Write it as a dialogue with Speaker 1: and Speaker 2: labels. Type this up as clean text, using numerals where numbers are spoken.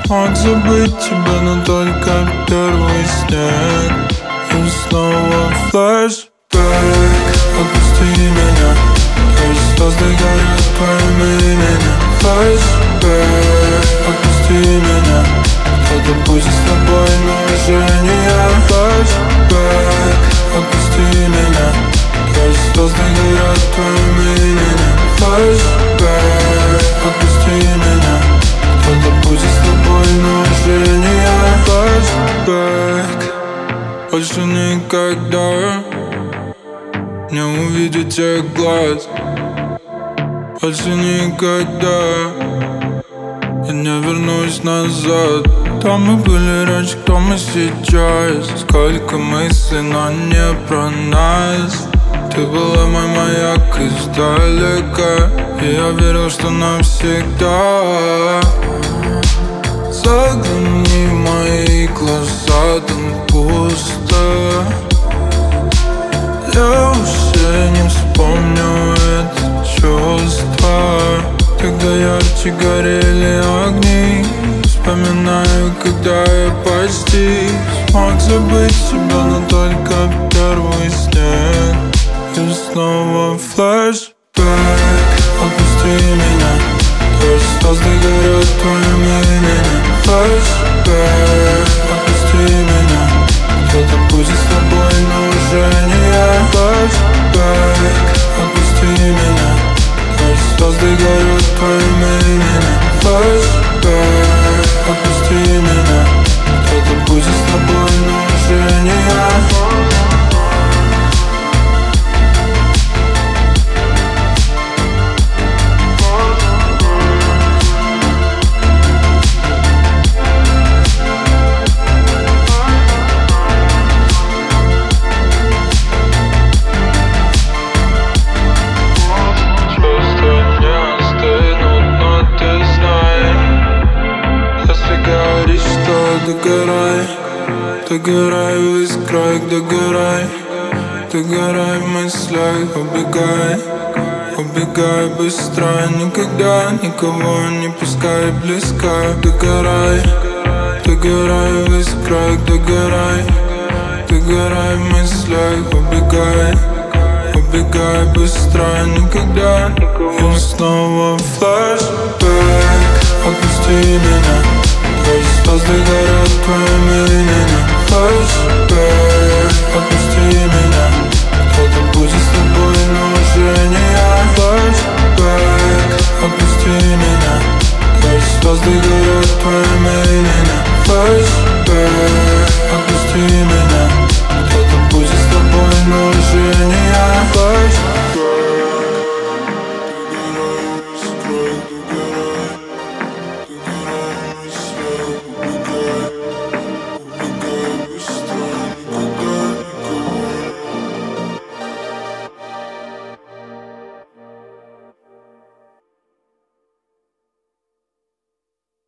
Speaker 1: Смог забыть тебя, но только первый снег. И снова флешбэк. Отпусти меня, твои звезды горят твоим именем. Флешбэк. Отпусти меня, кто-то будет с тобой, но уже не я. Флешбэк. Отпусти меня, твои звезды горят твоим именем. Флешбэк. Отпусти меня, кто-то будет с тобой, но уже не я. Флешбэк. Больше никогда не увижу тех глаз. Больше никогда я не вернусь назад. Кто мы были раньше, кто мы сейчас? Сколько мыслей, но не про нас. Ты была мой маяк издалека, и я верил, что навсегда. Загляни в мои глаза, там пусто. Я уже не вспомню это чувство. Тогда ярче горели огни. Вспоминаю, когда я почти смог забыть себя, но только первый снег. И снова флешбэк. Отпусти меня, твои звезды горят твоим именем. Флешбэк. Отпусти меня, кто-то будет с тобой, но уже не я. Флешбэк. Отпусти меня, твои звезды горят твоим именем. Флешбэк. Отпусти меня, кто-то будет с тобой, но уже не я. Догорай, догорай в искрах, догорай. Догорай в мыслях, убегай. Убегай быстро, никогда никого не пускай близко. Догорай, догорай в искрах, догорай. Догорай в мыслях, убегай. Убегай быстро, никогда. И снова флешбэк. Отпусти меня, твои звезды горят твоим именем. Флешбэк. Отпусти меня, кто-то будет с тобой.